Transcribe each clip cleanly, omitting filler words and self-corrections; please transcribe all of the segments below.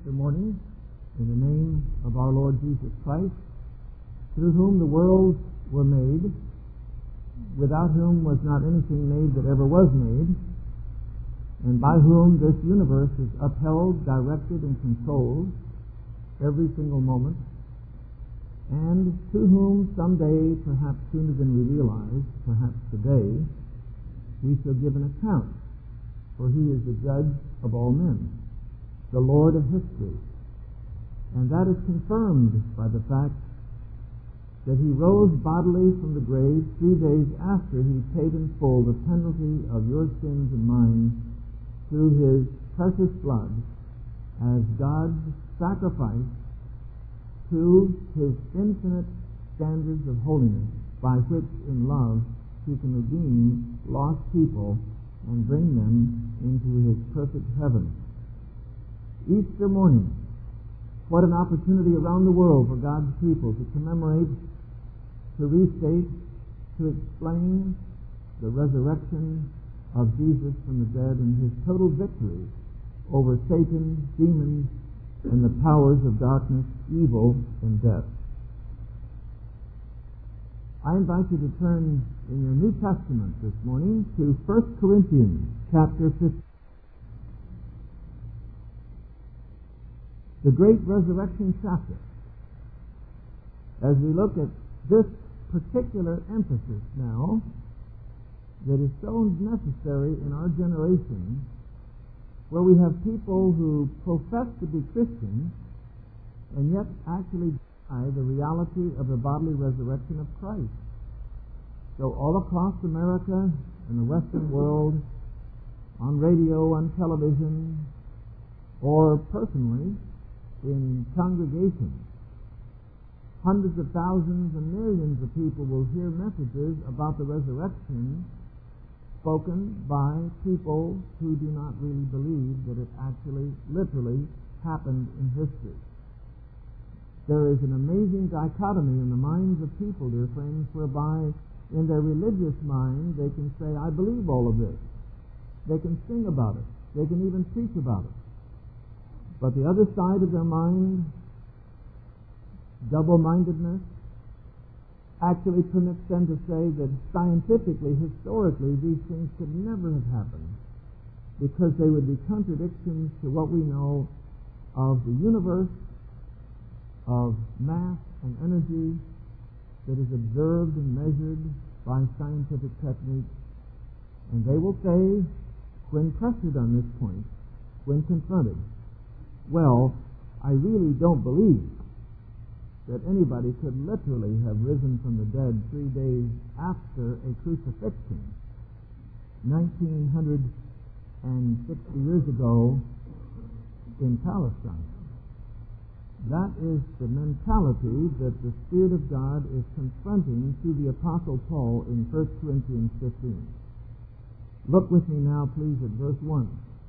Easter morning in the name of our Lord Jesus Christ, through whom the worlds were made, without whom was not anything made that ever was made, and by whom this universe is upheld, directed, and controlled every single moment, and to whom someday, perhaps sooner than we realize, perhaps today, we shall give an account, for he is the judge of all men, the Lord of history. And that is confirmed by the fact that he rose bodily from the grave 3 days after he paid in full the penalty of your sins and mine through his precious blood as God's sacrifice to his infinite standards of holiness, by which in love he can redeem lost people and bring them into his perfect heaven. Easter morning, what an opportunity around the world for God's people to commemorate, to restate, to explain the resurrection of Jesus from the dead and his total victory over Satan, demons, and the powers of darkness, evil, and death. I invite you to turn in your New Testament this morning to 1 Corinthians chapter 15. The great resurrection chapter. As we look at this particular emphasis now that is so necessary in our generation, where we have people who profess to be Christians and yet actually deny the reality of the bodily resurrection of Christ. So all across America and the Western world, on radio, on television, or personally in congregations, hundreds of thousands and millions of people will hear messages about the resurrection spoken by people who do not really believe that it actually, literally, happened in history. There is an amazing dichotomy in the minds of people, dear friends, whereby in their religious mind they can say, I believe all of this. They can sing about it. They can even preach about it. But the other side of their mind, double-mindedness, actually permits them to say that scientifically, historically, these things could never have happened because they would be contradictions to what we know of the universe, of mass and energy that is observed and measured by scientific techniques. And they will say, when pressured on this point, when confronted, well, I really don't believe that anybody could literally have risen from the dead 3 days after a crucifixion 1960 years ago in Palestine. That is the mentality that the Spirit of God is confronting to the Apostle Paul in 1 Corinthians 15. Look with me now, please, at verse 1.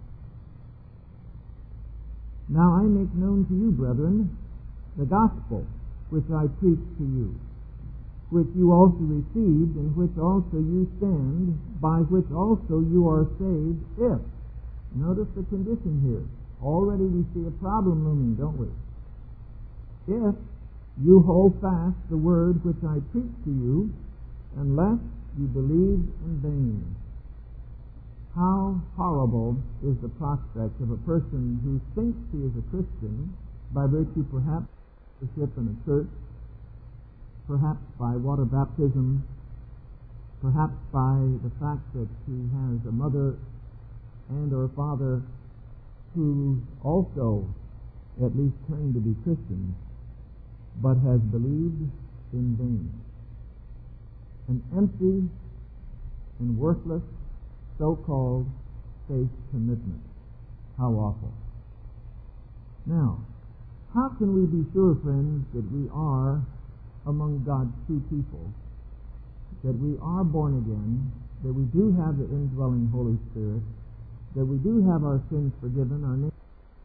Now I make known to you, brethren, the gospel which I preach to you, which you also received, in which also you stand, by which also you are saved, if. Notice the condition here. Already we see a problem looming, don't we? If you hold fast the word which I preach to you, unless you believed in vain. How horrible is the prospect of a person who thinks he is a Christian by virtue perhaps in a church, perhaps by water baptism, perhaps by the fact that he has a mother and or father who also at least claim to be Christians, but has believed in vain. An empty and worthless so-called faith commitment. How awful. Now, how can we be sure, friends, that we are among God's true people, that we are born again, that we do have the indwelling Holy Spirit, that we do have our sins forgiven, our name,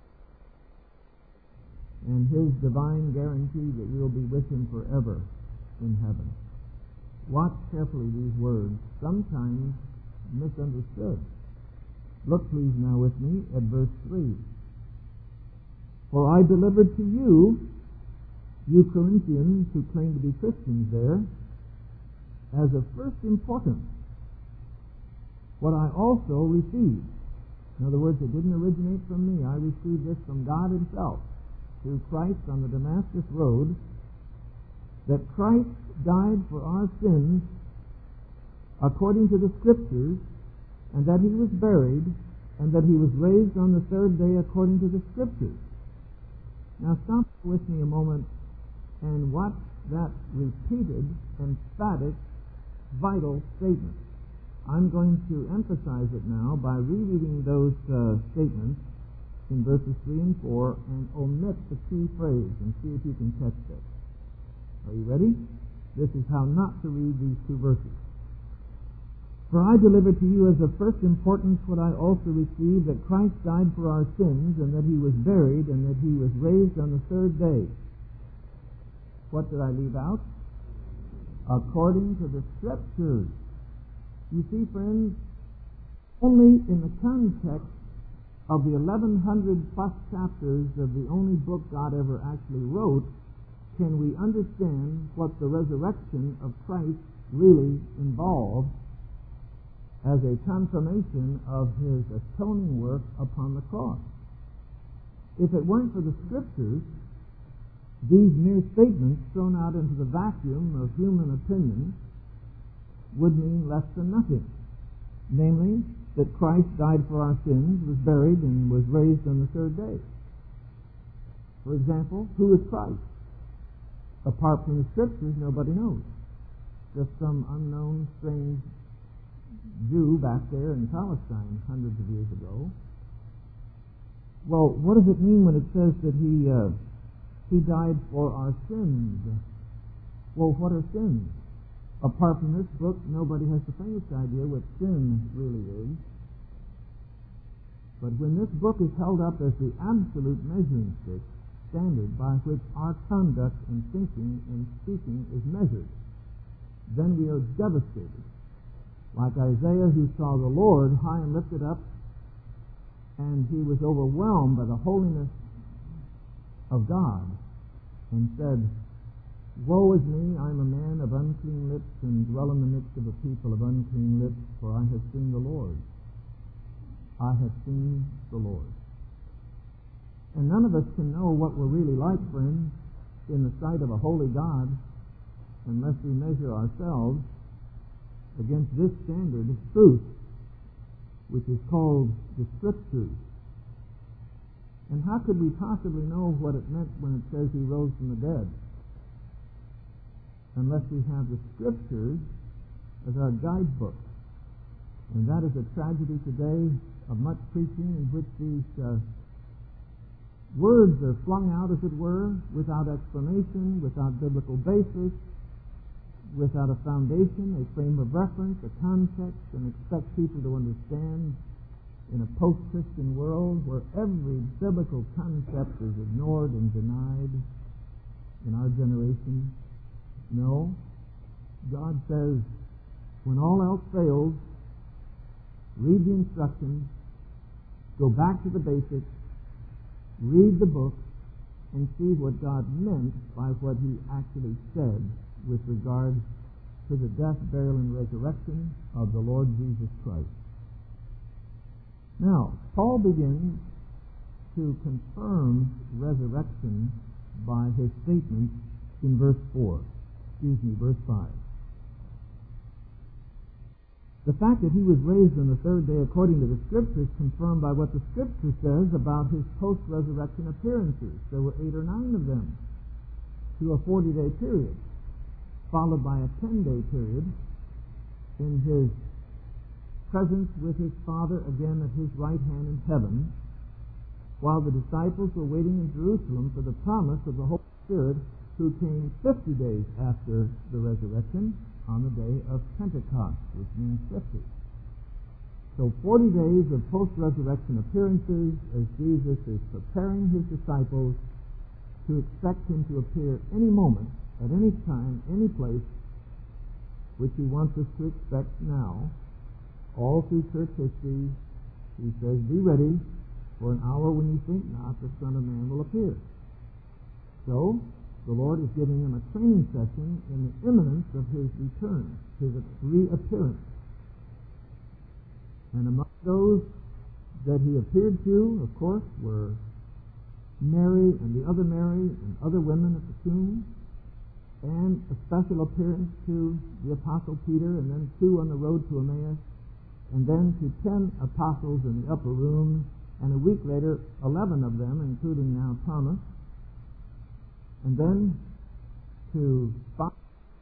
and his divine guarantee that we will be with him forever in heaven? Watch carefully these words, sometimes misunderstood. Look please now with me at verse 3. For I delivered to you, you Corinthians who claim to be Christians there, as of first importance, what I also received. In other words, it didn't originate from me. I received this from God himself through Christ on the Damascus Road, that Christ died for our sins according to the Scriptures, and that he was buried, and that he was raised on the third day according to the Scriptures. Now stop with me a moment and watch that repeated, emphatic, vital statement. I'm going to emphasize it now by rereading those statements in verses 3 and 4 and omit the key phrase and see if you can catch that. Are you ready? This is how not to read these two verses. For I delivered to you as of first importance what I also received, that Christ died for our sins, and that he was buried, and that he was raised on the third day. What did I leave out? According to the Scriptures. You see, friends, only in the context of the 1,100 plus chapters of the only book God ever actually wrote can we understand what the resurrection of Christ really involved as a confirmation of his atoning work upon the cross. If it weren't for the Scriptures, these mere statements thrown out into the vacuum of human opinion would mean less than nothing. Namely, that Christ died for our sins, was buried, and was raised on the third day. For example, who is Christ? Apart from the Scriptures, nobody knows. Just some unknown, strange Jew back there in Palestine hundreds of years ago. Well, what does it mean when it says that he died for our sins? Well, what are sins? Apart from this book, nobody has the faintest idea what sin really is. But when this book is held up as the absolute measuring stick, standard by which our conduct and thinking and speaking is measured, then we are devastated. Like Isaiah, who saw the Lord high and lifted up, and he was overwhelmed by the holiness of God, and said, Woe is me, I am a man of unclean lips, and dwell in the midst of a people of unclean lips, for I have seen the Lord. I have seen the Lord. And none of us can know what we're really like, friends, in the sight of a holy God, unless we measure ourselves against this standard of truth, which is called the Scriptures. And how could we possibly know what it meant when it says he rose from the dead, unless we have the Scriptures as our guidebook? And that is a tragedy today of much preaching in which these words are flung out, as it were, without explanation, without biblical basis, without a foundation, a frame of reference, a context, and expect people to understand in a post-Christian world where every biblical concept is ignored and denied in our generation. No. God says, when all else fails, read the instructions, go back to the basics, read the book, and see what God meant by what he actually said with regard to the death, burial, and resurrection of the Lord Jesus Christ. Now, Paul begins to confirm resurrection by his statement in verse 5. The fact that he was raised on the third day according to the Scriptures is confirmed by what the Scripture says about his post-resurrection appearances. There were 8 or 9 of them through a 40-day period, followed by a 10-day period in his presence with his Father again at his right hand in heaven, while the disciples were waiting in Jerusalem for the promise of the Holy Spirit, who came 50 days after the resurrection on the day of Pentecost, which means 50. So 40 days of post-resurrection appearances as Jesus is preparing his disciples to expect him to appear any moment, at any time, any place, which he wants us to expect now. All through church history, he says, be ready, for an hour when you think not, the Son of Man will appear. So, the Lord is giving him a training session in the imminence of his return, his reappearance. And among those that he appeared to, of course, were Mary and the other Mary and other women at the tomb, and a special appearance to the Apostle Peter, and then 2 on the road to Emmaus, and then to 10 apostles in the upper room, and a week later, 11 of them, including now Thomas, and then to 5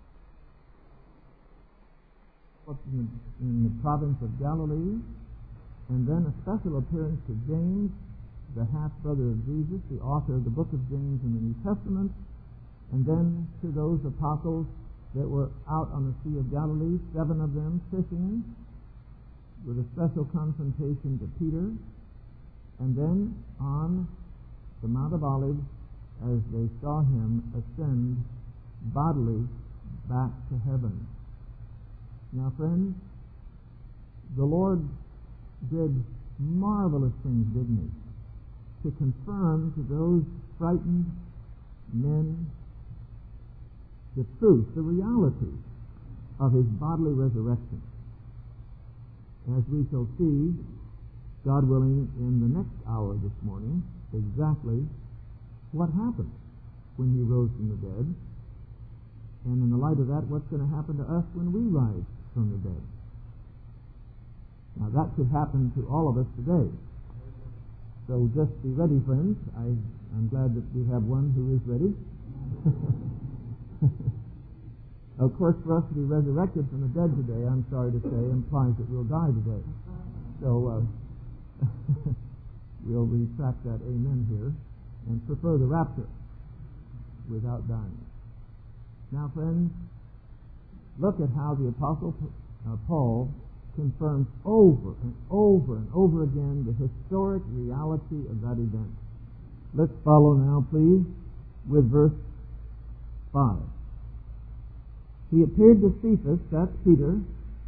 in the province of Galilee, and then a special appearance to James, the half-brother of Jesus, the author of the book of James in the New Testament, and then to those apostles that were out on the Sea of Galilee, 7 of them fishing, with a special confrontation to Peter, and then on the Mount of Olives as they saw him ascend bodily back to heaven. Now, friends, the Lord did marvelous things, didn't he? To confirm to those frightened men the truth, the reality of his bodily resurrection. As we shall see, God willing, in the next hour this morning, exactly what happened when he rose from the dead. And in the light of that, what's going to happen to us when we rise from the dead? Now, that could happen to all of us today. So just be ready, friends. I'm glad that we have one who is ready. Of course, for us to be resurrected from the dead today, I'm sorry to say, implies that we'll die today. So we'll retract that amen here and prefer the rapture without dying. Now, friends, look at how the Apostle Paul confirms over and over and over again the historic reality of that event. Let's follow now, please, with verse 5. He appeared to Cephas, that's Peter.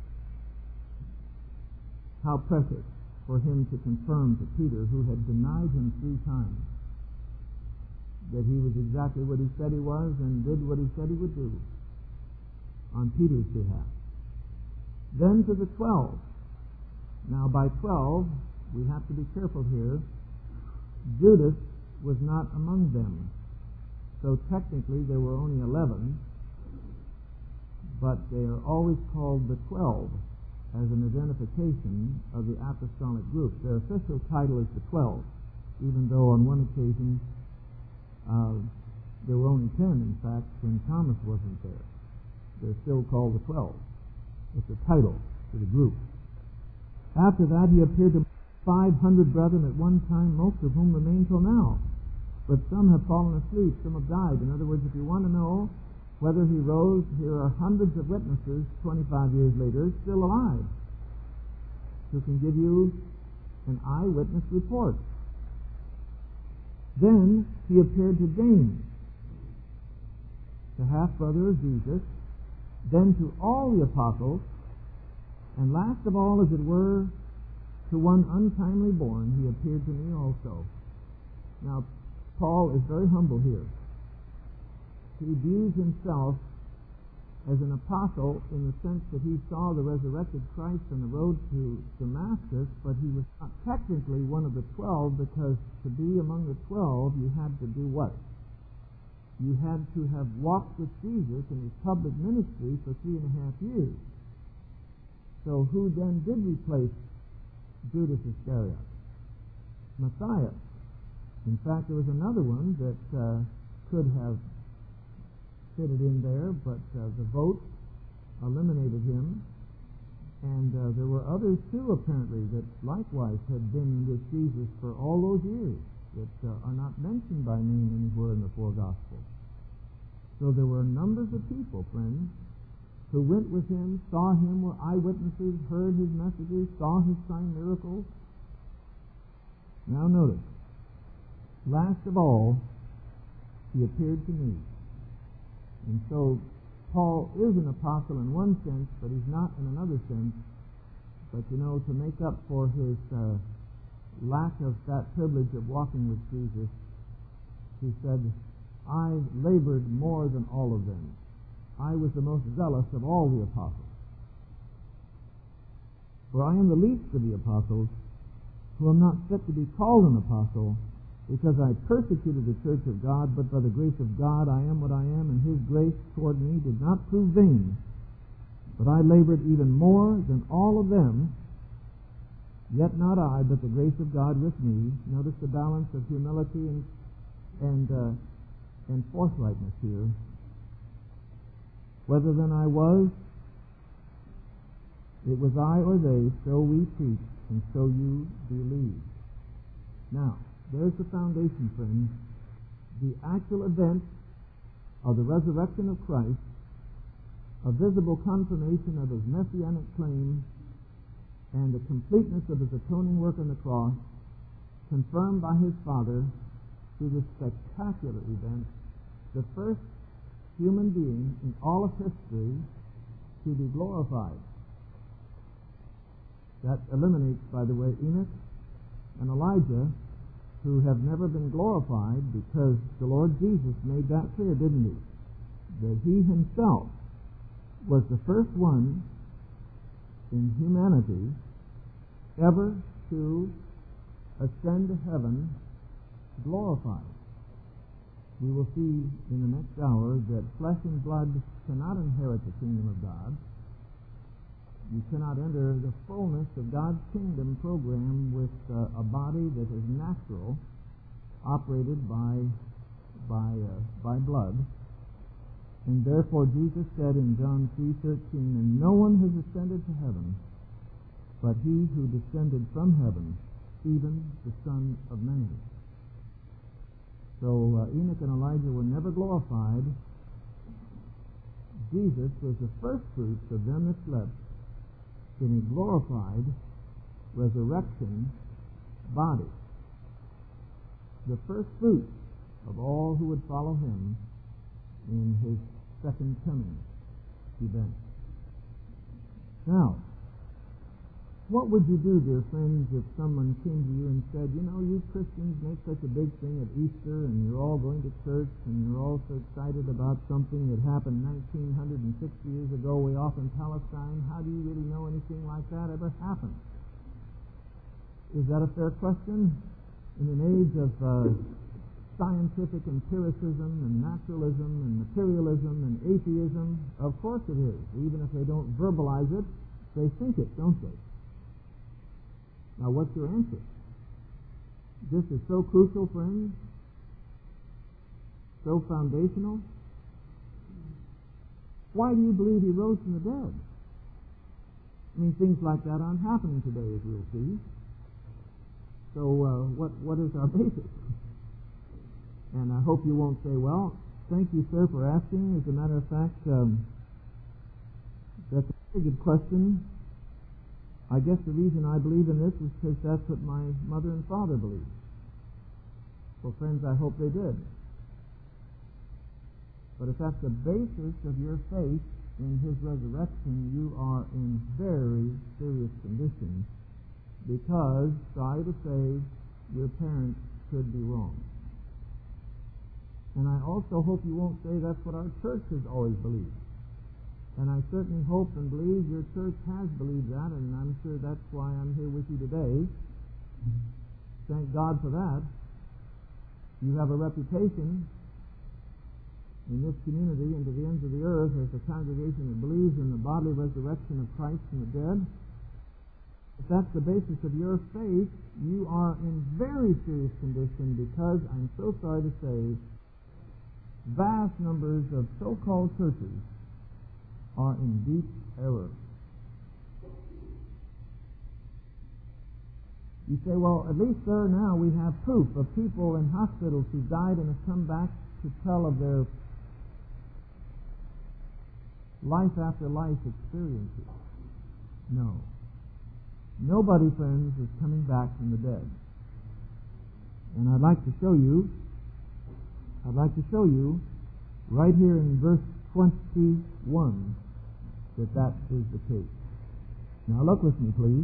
How precious for him to confirm to Peter, who had denied him 3 times, that he was exactly what he said he was and did what he said he would do on Peter's behalf. Then to the 12. Now by 12, we have to be careful here. Judas was not among them. So technically there were only 11, but they are always called the 12 as an identification of the apostolic group. Their official title is the 12, even though on one occasion there were only 10, in fact, when Thomas wasn't there. They're still called the 12. It's a title to the group. After that, he appeared to 500 brethren at one time, most of whom remain till now. But some have fallen asleep, some have died. In other words, if you want to know whether he rose, here are hundreds of witnesses 25 years later still alive who can give you an eyewitness report. Then he appeared to James, the half-brother of Jesus, then to all the apostles, and last of all, as it were, to one untimely born, he appeared to me also. Now, Paul is very humble here. He views himself as an apostle in the sense that he saw the resurrected Christ on the road to Damascus, but he was not technically one of the 12, because to be among the 12, you had to do what? You had to have walked with Jesus in his public ministry for 3.5 years. So who then did replace Judas Iscariot? Matthias. In fact, there was another one that could have fitted in there, but the vote eliminated him. And there were others too, apparently, that likewise had been with Jesus for all those years that are not mentioned by name anywhere in the 4 Gospels. So there were numbers of people, friends, who went with him, saw him, were eyewitnesses, heard his messages, saw his sign miracles. Now notice, last of all, he appeared to me. And so Paul is an apostle in one sense, but he's not in another sense. But you know, to make up for his lack of that privilege of walking with Jesus, he said, I labored more than all of them. I was the most zealous of all the apostles. For I am the least of the apostles, who am not fit to be called an apostle, because I persecuted the church of God, but by the grace of God I am what I am, and His grace toward me did not prove vain. But I labored even more than all of them, yet not I, but the grace of God with me. Notice the balance of humility and forthrightness here. Whether then I was, it was I or they, so we preach, and so you believe. Now, there's the foundation, friends. The actual event of the resurrection of Christ, a visible confirmation of His messianic claim, and the completeness of His atoning work on the cross, confirmed by His Father through this spectacular event, the first human being in all of history to be glorified. That eliminates, by the way, Enoch and Elijah, who have never been glorified, because the Lord Jesus made that clear, didn't He? That He Himself was the first one in humanity ever to ascend to heaven glorified. We will see in the next hour that flesh and blood cannot inherit the kingdom of God. You cannot enter the fullness of God's kingdom program with a body that is natural, operated by blood. And therefore Jesus said in John 3:13, "And no one has ascended to heaven, but He who descended from heaven, even the Son of Man." So Enoch and Elijah were never glorified. Jesus was the first fruits of them that slept, in a glorified resurrection body. The first fruit of all who would follow Him in His second coming event. Now, what would you do, dear friends, if someone came to you and said, "You know, you Christians make such a big thing of Easter, and you're all going to church, and you're all so excited about something that happened 1960 years ago way off in Palestine. How do you really know anything like that ever happened?" Is that a fair question? In an age of scientific empiricism and naturalism and materialism and atheism, of course it is. Even if they don't verbalize it, they think it, don't they? Now, what's your answer? This is so crucial, friends, so foundational. Why do you believe He rose from the dead? I mean, things like that aren't happening today, as we'll see. So, what is our basis? And I hope you won't say, "Well, thank you, sir, for asking. As a matter of fact, that's a very good question. I guess the reason I believe in this is because that's what my mother and father believed." Well, friends, I hope they did. But if that's the basis of your faith in His resurrection, you are in very serious condition, because, sorry to say, your parents could be wrong. And I also hope you won't say that's what our church has always believed. And I certainly hope and believe your church has believed that, and I'm sure that's why I'm here with you today. Thank God for that. You have a reputation in this community and to the ends of the earth as a congregation that believes in the bodily resurrection of Christ from the dead. If that's the basis of your faith, you are in very serious condition, because I'm so sorry to say, vast numbers of so-called churches are in deep error. You say, "Well, at least, sir, now we have proof of people in hospitals who died and have come back to tell of their life after life experiences." No. Nobody, friends, is coming back from the dead. And I'd like to show you right here in verse 21 that is the case. Now look with me, please.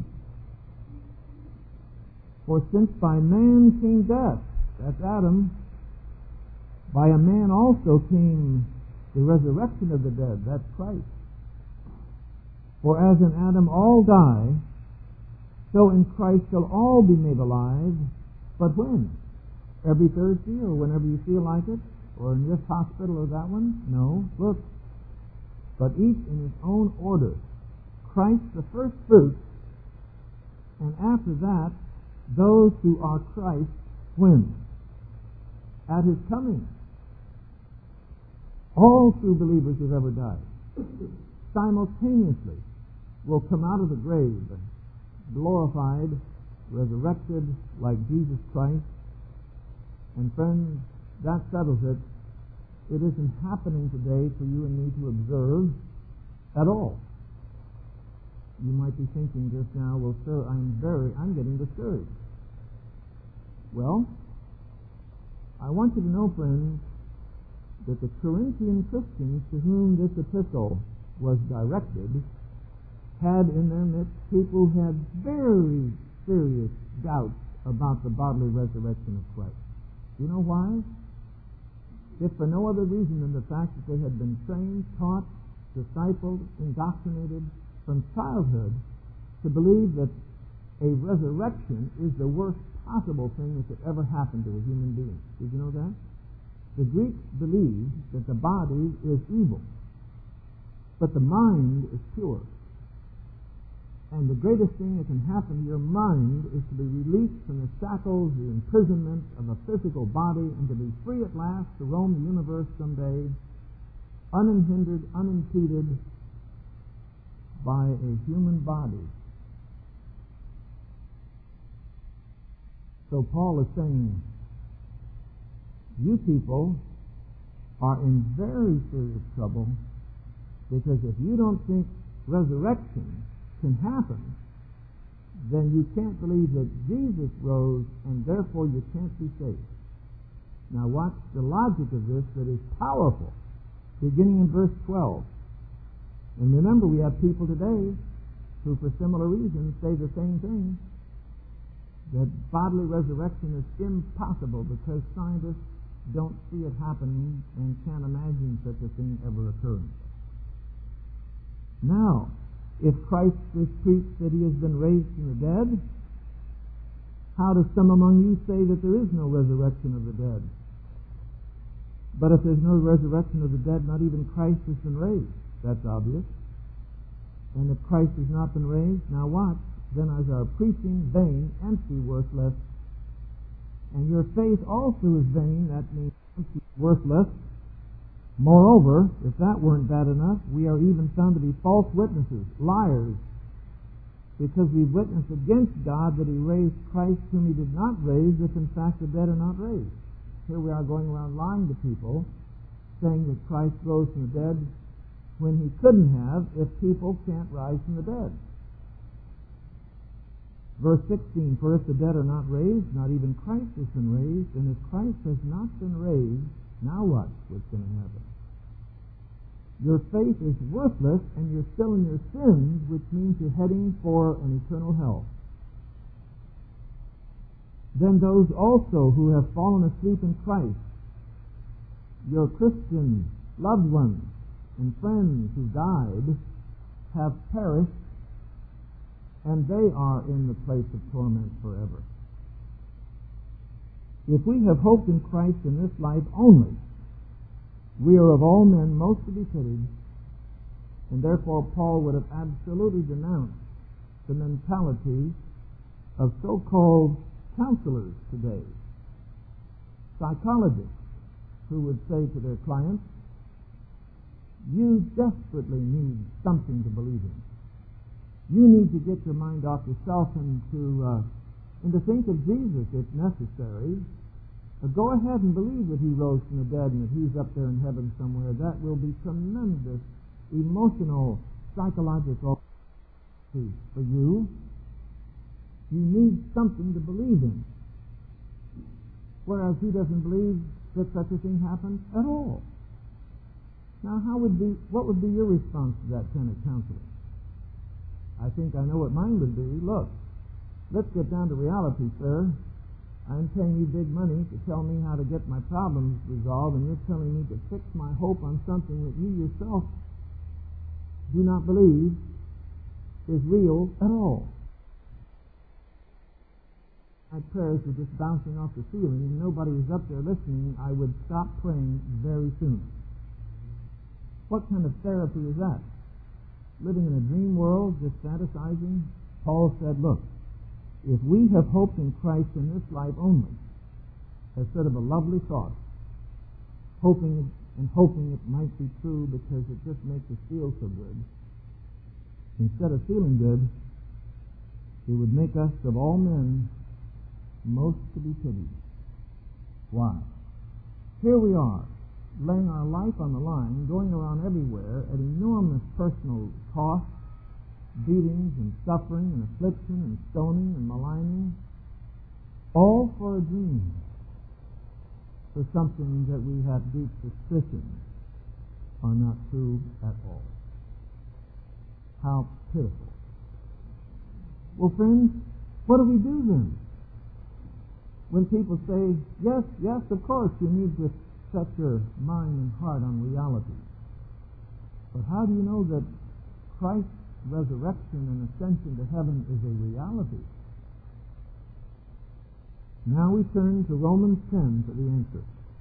"For since by man came death," that's Adam, By a man also came the resurrection of the dead. That's Christ. For as in Adam all die, so in Christ shall all be made alive. But when? Every Thursday, or whenever you feel like it? Or in this hospital or that one? No. Look. But each in his own order. Christ the first fruits, and after that, those who are Christ when? At his coming. All true believers who have ever died simultaneously will come out of the grave glorified, resurrected like Jesus Christ. And friends, that settles it. It isn't happening today for you and me to observe at all. You might be thinking just now, well, sir, I'm getting discouraged. Well, I want you to know, friends, that the Corinthian Christians to whom this epistle was directed had in their midst people who had very serious doubts about the bodily resurrection of Christ. You know why? If for no other reason than the fact that they had been trained, taught, discipled, indoctrinated from childhood to believe that a resurrection is the worst possible thing that could ever happen to a human being. Did you know that? The Greeks believed that the body is evil, but the mind is pure. And the greatest thing that can happen to your mind is to be released from the shackles, the imprisonment of a physical body, and to be free at last to roam the universe someday, unhindered, unimpeded by a human body. So Paul is saying, you people are in very serious trouble, because if you don't think resurrection can happen, then you can't believe that Jesus rose, and therefore you can't be saved. Now watch the logic of this that is powerful, beginning in verse 12. And remember, we have people today who, for similar reasons, say the same thing, that bodily resurrection is impossible because scientists don't see it happening and can't imagine such a thing ever occurring. Now, if Christ is preached that he has been raised from the dead, how do some among you say that there is no resurrection of the dead? But if there's no resurrection of the dead, not even Christ has been raised. That's obvious. And if Christ has not been raised, now watch, then is our preaching vain, empty, worthless. And your faith also is vain, that means empty, worthless. Moreover, if that weren't bad enough, we are even found to be false witnesses, liars, because we've witnessed against God that he raised Christ whom he did not raise, if in fact the dead are not raised. Here we are going around lying to people, saying that Christ rose from the dead when he couldn't have if people can't rise from the dead. Verse 16, for if the dead are not raised, not even Christ has been raised, and if Christ has not been raised, now what? What's going to happen? Your faith is worthless, and you're still in your sins, which means you're heading for an eternal hell. Then those also who have fallen asleep in Christ, your Christian loved ones and friends who died, have perished, and they are in the place of torment forever. If we have hoped in Christ in this life only, we are of all men most to be pitied, and therefore Paul would have absolutely denounced the mentality of so-called counselors today, psychologists who would say to their clients, you desperately need something to believe in. You need to get your mind off yourself and to think of Jesus if necessary. Go ahead and believe that he rose from the dead and that he's up there in heaven somewhere. That will be tremendous emotional, psychological for you. You need something to believe in. Whereas he doesn't believe that such a thing happened at all. Now, what would be your response to that kind of counseling? I think I know what mine would be. Look, let's get down to reality, sir. I'm paying you big money to tell me how to get my problems resolved, and you're telling me to fix my hope on something that you yourself do not believe is real at all. My prayers were just bouncing off the ceiling, and nobody was up there listening. I would stop praying very soon. What kind of therapy is that? Living in a dream world, just fantasizing? Paul said, look, if we have hoped in Christ in this life only, as sort of a lovely thought, hoping it might be true because it just makes us feel so good, instead of feeling good, it would make us, of all men, most to be pitied. Why? Here we are, laying our life on the line, going around everywhere at enormous personal cost, beatings and suffering and affliction and stoning and maligning, all for a dream, for something that we have deep suspicion are not true at all. How pitiful. Well, friends, what do we do then? When people say, yes, of course, you need to set your mind and heart on reality. But how do you know that Christ's resurrection and ascension to heaven is a reality? Now we turn to Romans 10 for the answer.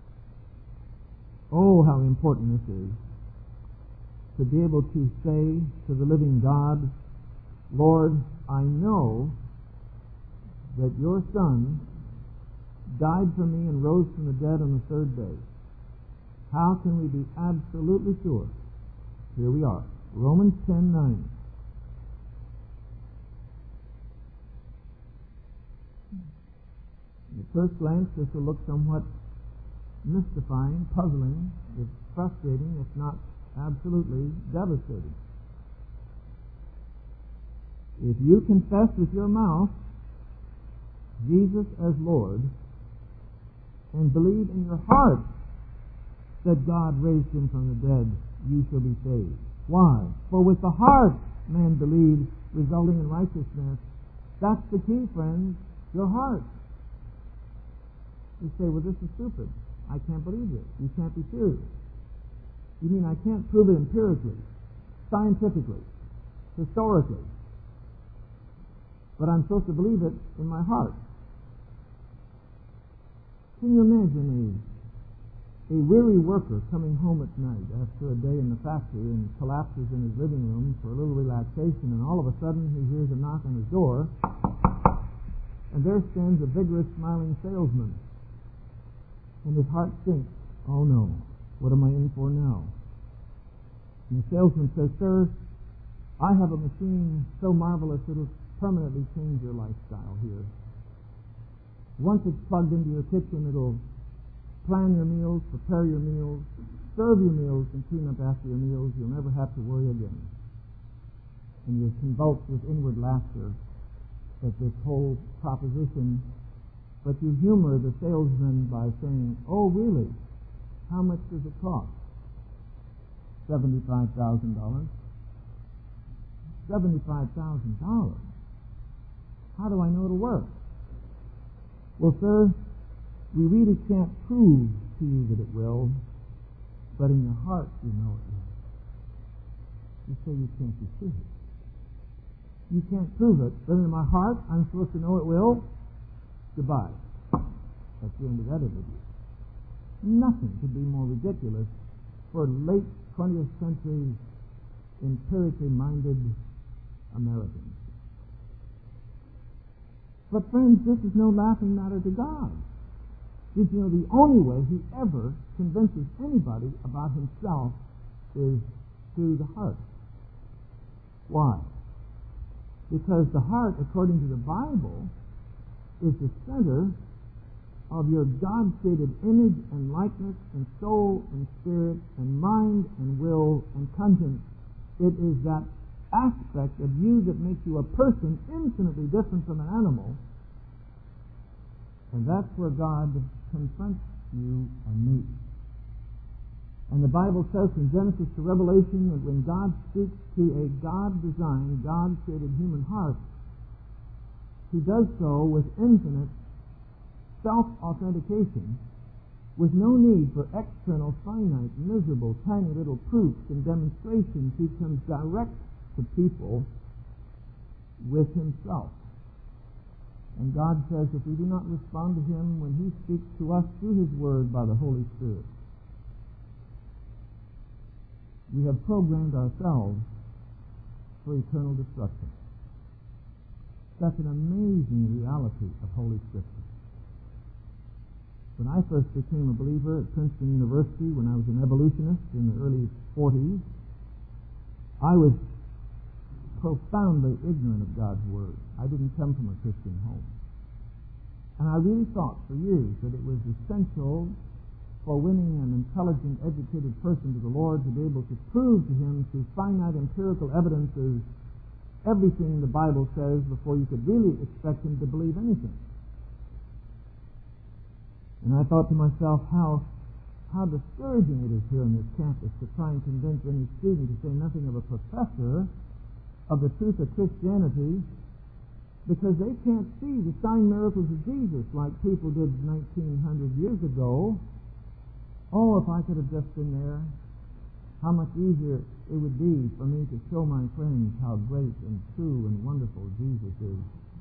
Oh, how important this is, to be able to say to the living God, Lord, I know that your Son died for me and rose from the dead on the third day. How can we be absolutely sure? Here we are, Romans 10:9. At first glance, this will look somewhat mystifying, puzzling, it's frustrating, if not absolutely devastating. If you confess with your mouth Jesus as Lord and believe in your heart that God raised him from the dead, you shall be saved. Why? For with the heart man believes, resulting in righteousness. That's the key, friends, your heart. You say, well, this is stupid. I can't believe this. You can't be serious. You mean I can't prove it empirically, scientifically, historically, but I'm supposed to believe it in my heart? Can you imagine a weary worker coming home at night after a day in the factory and collapses in his living room for a little relaxation, and all of a sudden he hears a knock on his door, and there stands a vigorous, smiling salesman, and his heart sinks. Oh no, what am I in for now? And the salesman says, sir, I have a machine so marvelous it'll permanently change your lifestyle here. Once it's plugged into your kitchen, it'll plan your meals, prepare your meals, serve your meals, and clean up after your meals. You'll never have to worry again. And you're convulsed with inward laughter at this whole proposition, but you humor the salesman by saying, oh, really? How much does it cost? $75,000. $75,000. How do I know it'll work? Well, sir, we really can't prove to you that it will, but in your heart you know it will. You say you can't be serious. You can't prove it, but in my heart I'm supposed to know it will. Goodbye. That's the end of that interview. Nothing could be more ridiculous for late 20th century empirically minded Americans. But friends, this is no laughing matter to God. Did you know the only way he ever convinces anybody about himself is through the heart? Why? Because the heart, according to the Bible, is the center of your God-created image and likeness and soul and spirit and mind and will and conscience. It is that aspect of you that makes you a person infinitely different from an animal, and that's where God confronts you and me. And the Bible says from Genesis to Revelation that when God speaks to a God-designed, God-created human heart, he does so with infinite self-authentication with no need for external, finite, miserable, tiny little proofs and demonstrations. He comes direct to people with himself. And God says if we do not respond to him when he speaks to us through his word by the Holy Spirit, we have programmed ourselves for eternal destruction. That's an amazing reality of Holy Scripture. When I first became a believer at Princeton University, when I was an evolutionist in the early 40s, I was profoundly ignorant of God's Word. I didn't come from a Christian home. And I really thought for years that it was essential for winning an intelligent, educated person to the Lord to be able to prove to him through finite empirical evidences everything the Bible says before you could really expect him to believe anything. And I thought to myself how discouraging it is here on this campus to try and convince any student, to say nothing of a professor, of the truth of Christianity, because they can't see the sign miracles of Jesus like people did 1900 years ago. Oh, if I could have just been there, how much easier it would be for me to show my friends how great and true and wonderful Jesus is.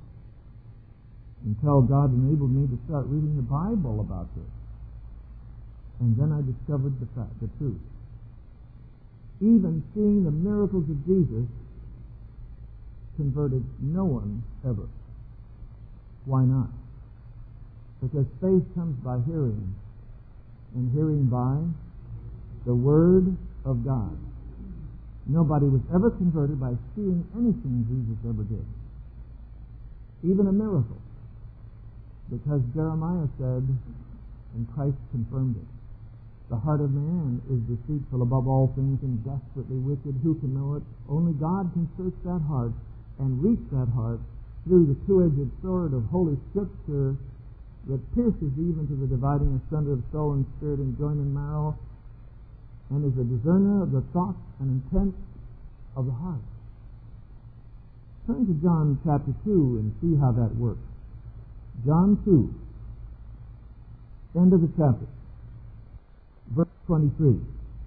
Until God enabled me to start reading the Bible about this. And then I discovered the truth. Even seeing the miracles of Jesus converted no one ever. Why not? Because faith comes by hearing, and hearing by the Word of God. Nobody was ever converted by seeing anything Jesus ever did, even a miracle, because Jeremiah said, and Christ confirmed it, the heart of man is deceitful above all things and desperately wicked. Who can know it? Only God can search that heart and reach that heart through the two-edged sword of Holy Scripture that pierces even to the dividing asunder of soul and spirit and joint and marrow, and is a discerner of the thoughts and intents of the heart. Turn to John chapter 2 and see how that works. John 2, end of the chapter, verse 23.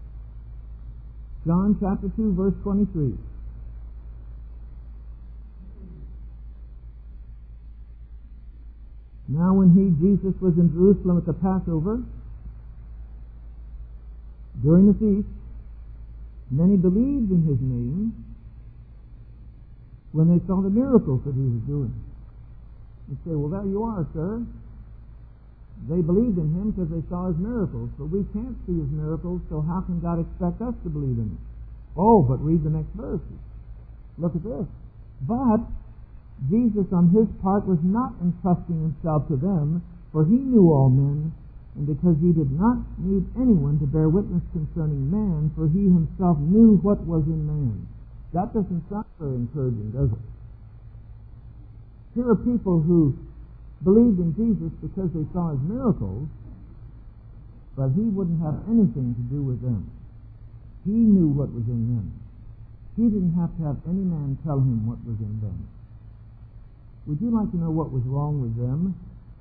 John chapter 2, verse 23. Now when Jesus was in Jerusalem at the Passover, during the feast, many believed in his name when they saw the miracles that he was doing. You say, well, there you are, sir. They believed in him because they saw his miracles, but we can't see his miracles, so how can God expect us to believe in him? Oh, but read the next verse. Look at this. But Jesus on his part was not entrusting himself to them, for he knew all men, and because he did not need anyone to bear witness concerning man, for he himself knew what was in man. That doesn't sound very encouraging, does it? Here are people who believed in Jesus because they saw his miracles, but he wouldn't have anything to do with them. He knew what was in them. He didn't have to have any man tell him what was in them. Would you like to know what was wrong with them?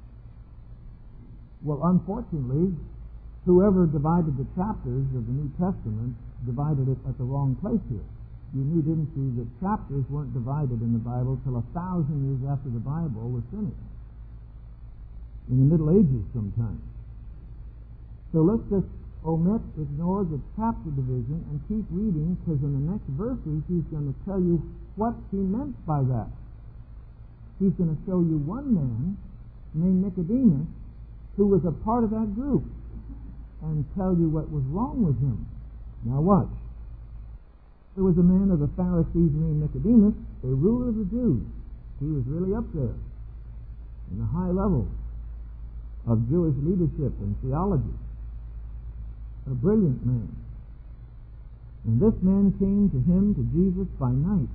Well, unfortunately, whoever divided the chapters of the New Testament divided it at the wrong place here. You knew, didn't you, that chapters weren't divided in the Bible till 1,000 years after the Bible was finished. In the Middle Ages sometime. So let's just ignore the chapter division and keep reading, because in the next verses he's going to tell you what he meant by that. He's going to show you one man named Nicodemus who was a part of that group and tell you what was wrong with him. Now watch. There was a man of the Pharisees named Nicodemus, a ruler of the Jews. He was really up there in the high level of Jewish leadership and theology. A brilliant man. And this man came to him, to Jesus, by night,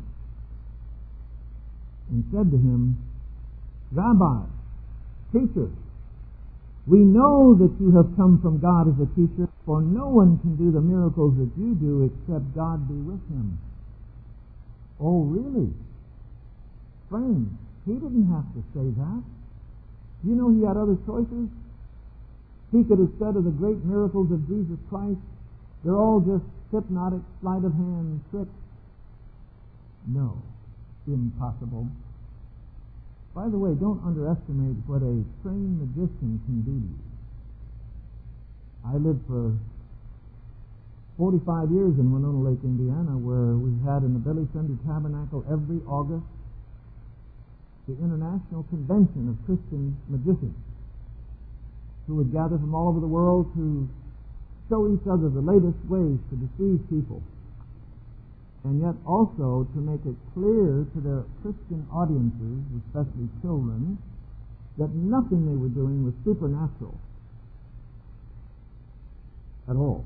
and said to him, Rabbi, teacher, we know that you have come from God as a teacher, for no one can do the miracles that you do except God be with him. Oh, really? Friends, he didn't have to say that. You know he had other choices? He could have said of the great miracles of Jesus Christ, they're all just hypnotic sleight of hand tricks. No, impossible. By the way, don't underestimate what a trained magician can do to you. I lived for 45 years in Winona Lake, Indiana, where we had in the Billy Sunday Tabernacle every August the International Convention of Christian Magicians, who would gather from all over the world to show each other the latest ways to deceive people, and yet also to make it clear to their Christian audiences, especially children, that nothing they were doing was supernatural at all.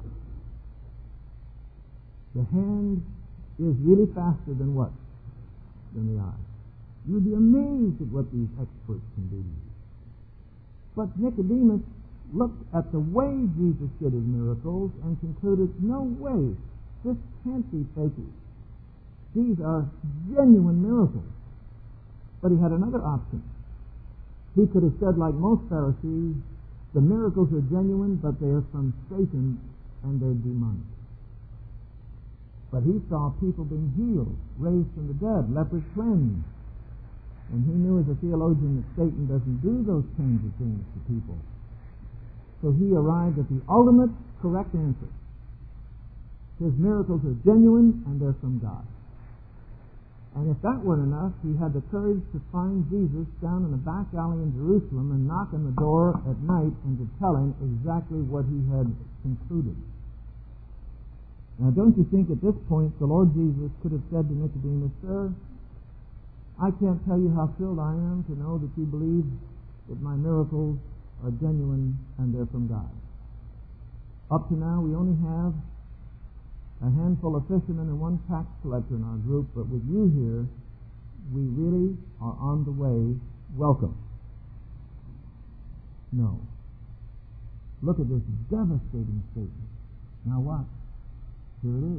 The hand is really faster than what? Than the eye. You'd be amazed at what these experts can do to you. But Nicodemus looked at the way Jesus did his miracles and concluded, no way, this can't be fakey. These are genuine miracles. But he had another option. He could have said, like most Pharisees, the miracles are genuine, but they are from Satan and they're demonic. But he saw people being healed, raised from the dead, lepers cleansed. And he knew as a theologian that Satan doesn't do those kinds of things to people. So he arrived at the ultimate correct answer. His miracles are genuine and they're from God. And if that weren't enough, he had the courage to find Jesus down in a back alley in Jerusalem and knock on the door at night and to tell him exactly what he had concluded. Now, don't you think at this point the Lord Jesus could have said to Nicodemus, Sir, I can't tell you how thrilled I am to know that you believe that my miracles are genuine and they're from God. Up to now, we only have a handful of fishermen and one tax collector in our group, but with you here, we really are on the way. Welcome. No. Look at this devastating statement. Now what? Here it is.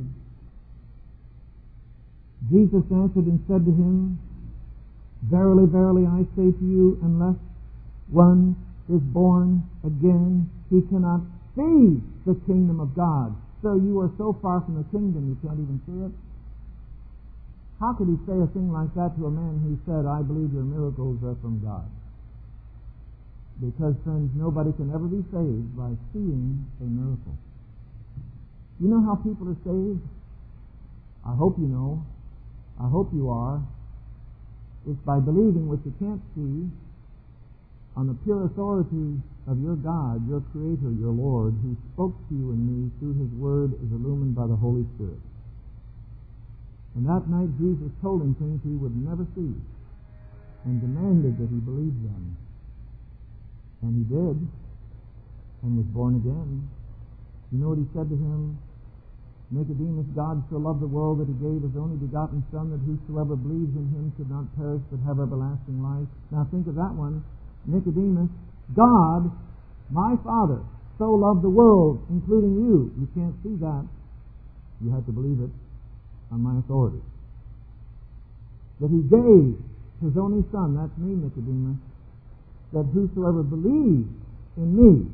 Jesus answered and said to him, Verily, verily, I say to you, unless one is born again, he cannot see the kingdom of God. Sir, you are so far from the kingdom you can't even see it. How could he say a thing like that to a man who said, I believe your miracles are from God? Because, friends, nobody can ever be saved by seeing a miracle. You know how people are saved? I hope you know. I hope you are. It's by believing what you can't see on the pure authority of your God, your Creator, your Lord, who spoke to you and me through His Word as illumined by the Holy Spirit. And that night Jesus told him things he would never see and demanded that he believe them. And he did, and was born again. You know what he said to him? Nicodemus, God so loved the world that he gave his only begotten Son, that whosoever believes in him should not perish but have everlasting life. Now think of that one. Nicodemus, God, my Father, so loved the world, including you. You can't see that. You have to believe it on my authority. That he gave his only Son, that's me, Nicodemus, that whosoever believes in me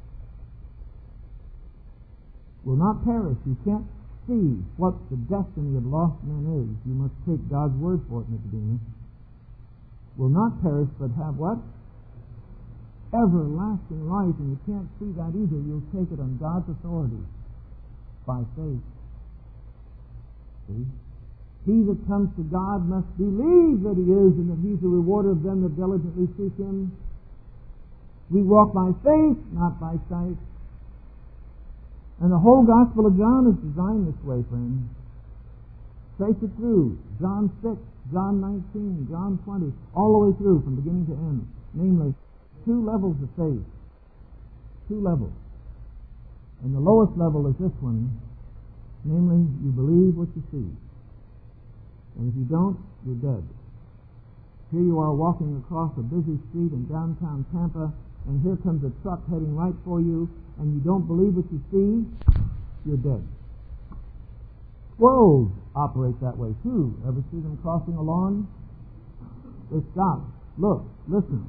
will not perish. You can't see what the destiny of lost men is. You must take God's word for it, Nicodemus. Will not perish, but have what? Everlasting life. And you can't see that either. You'll take it on God's authority by faith. See? He that comes to God must believe that He is, and that He's the rewarder of them that diligently seek Him. We walk by faith, not by sight. And the whole Gospel of John is designed this way, friends. Trace it through. John 6, John 19, John 20, all the way through from beginning to end. Namely, 2 levels of faith. 2 levels. And the lowest level is this one. Namely, you believe what you see. And if you don't, you're dead. Here you are walking across a busy street in downtown Tampa, and here comes a truck heading right for you, and you don't believe what you see, you're dead. Squirrels operate that way too. Ever see them crossing a lawn? They stop, look, listen,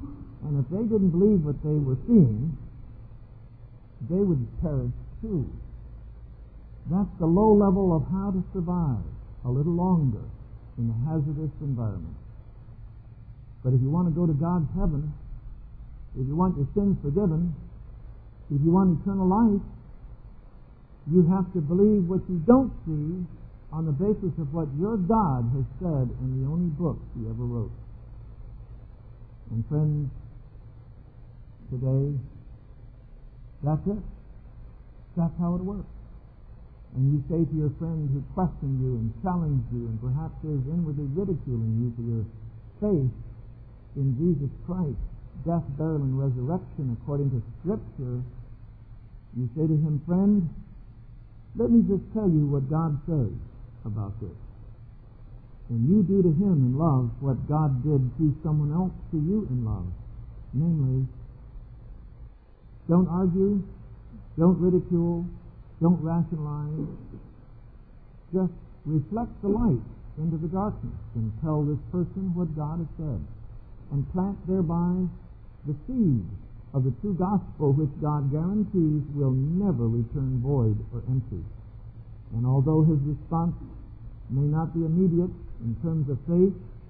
And if they didn't believe what they were seeing, they would perish too. That's the low level of how to survive a little longer in a hazardous environment. But if you want to go to God's heaven, if you want your sins forgiven, if you want eternal life, you have to believe what you don't see on the basis of what your God has said in the only book He ever wrote. And friends, today, that's it. That's how it works. And you say to your friend who questioned you and challenged you and perhaps is inwardly ridiculing you for your faith in Jesus Christ, death, burial, and resurrection according to Scripture, you say to him, friend, let me just tell you what God says about this. And you do to him in love what God did to someone else to you in love. Namely, don't argue, don't ridicule, don't rationalize. Just reflect the light into the darkness and tell this person what God has said. And plant thereby the seed of the true gospel which God guarantees will never return void or empty. And although his response may not be immediate in terms of faith,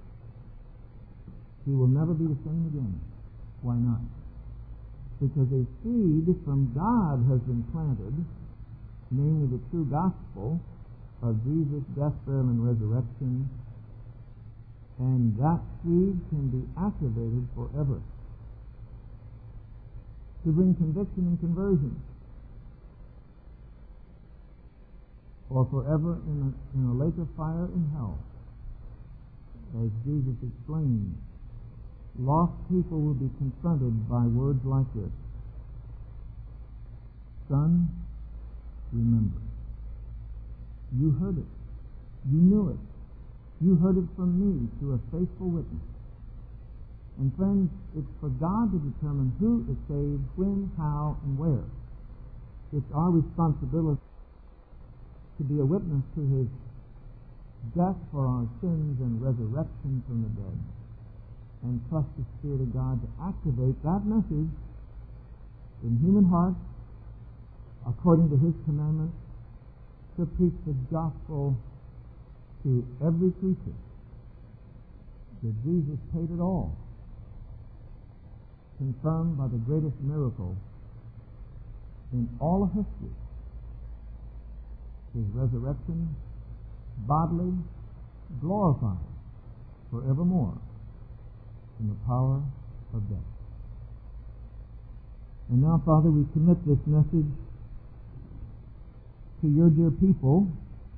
he will never be the same again. Why not? Because a seed from God has been planted, namely the true gospel of Jesus' death, burial, and resurrection, and that seed can be activated forever to bring conviction and conversion, or forever in a lake of fire in hell. As Jesus explained, lost people will be confronted by words like this: son, remember. You heard it. You knew it. You heard it from me through a faithful witness. And friends, it's for God to determine who is saved, when, how, and where. It's our responsibility to be a witness to his death for our sins and resurrection from the dead, and trust the Spirit of God to activate that message in human hearts according to his commandment to preach the gospel to every creature, that Jesus paid it all, confirmed by the greatest miracle in all of history, his resurrection, bodily, glorified forevermore in the power of death. And now, Father, we commit this message to your dear people.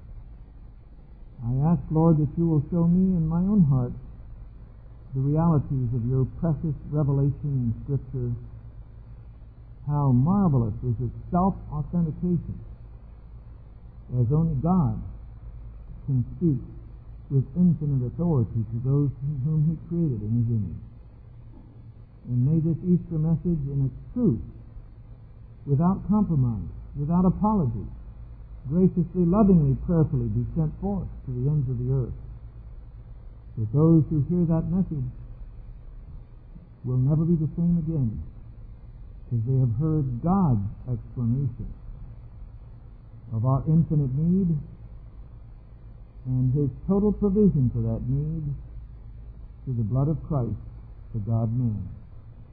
I ask, Lord, that you will show me in my own heart the realities of your precious revelation in Scripture. How marvelous is its self-authentication, as only God can speak with infinite authority to those whom he created in his image. And may this Easter message in its truth, without compromise, without apology, graciously, lovingly, prayerfully be sent forth to the ends of the earth. That those who hear that message will never be the same again, because they have heard God's explanation of our infinite need and his total provision for that need through the blood of Christ, the God-man.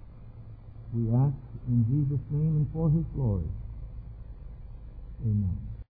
We ask in Jesus' name and for his glory. Amen.